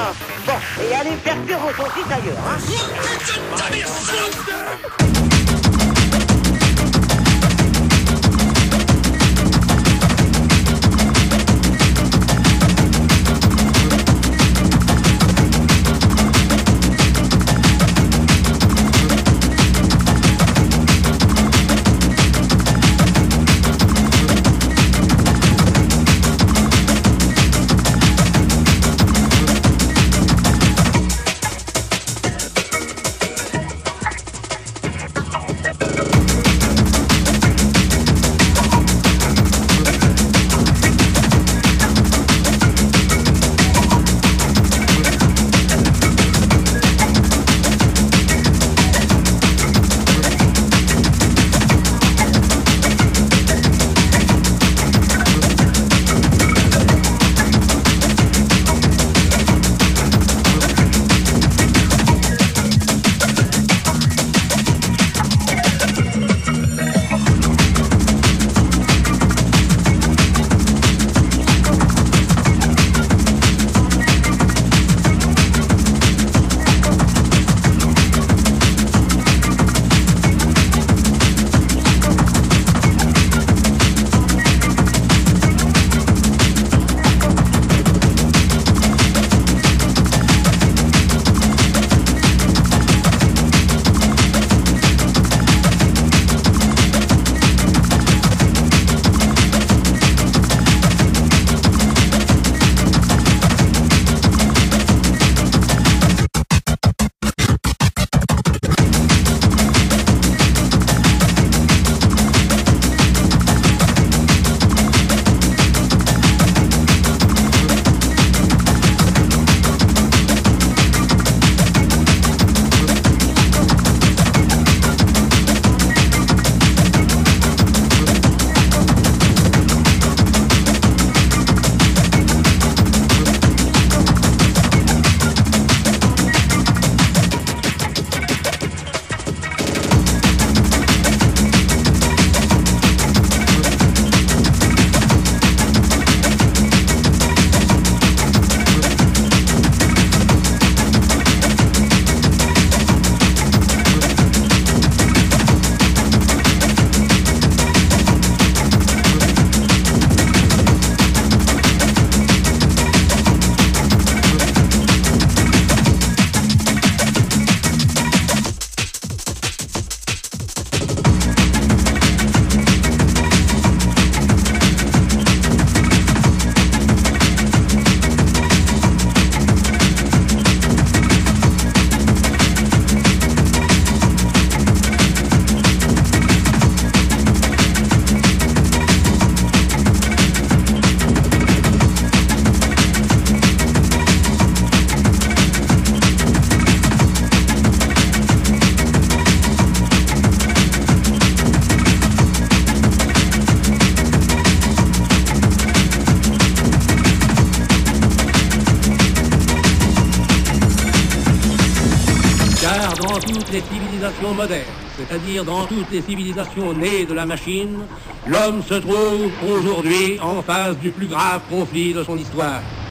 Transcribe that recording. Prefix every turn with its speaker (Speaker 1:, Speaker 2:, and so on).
Speaker 1: Ah, bon, et allez faire cuire vos saucisses ailleurs, hein.
Speaker 2: Car dans toutes les civilisations modernes, c'est-à-dire dans toutes les civilisations nées de la machine, l'homme se trouve aujourd'hui en face du plus grave conflit de son histoire.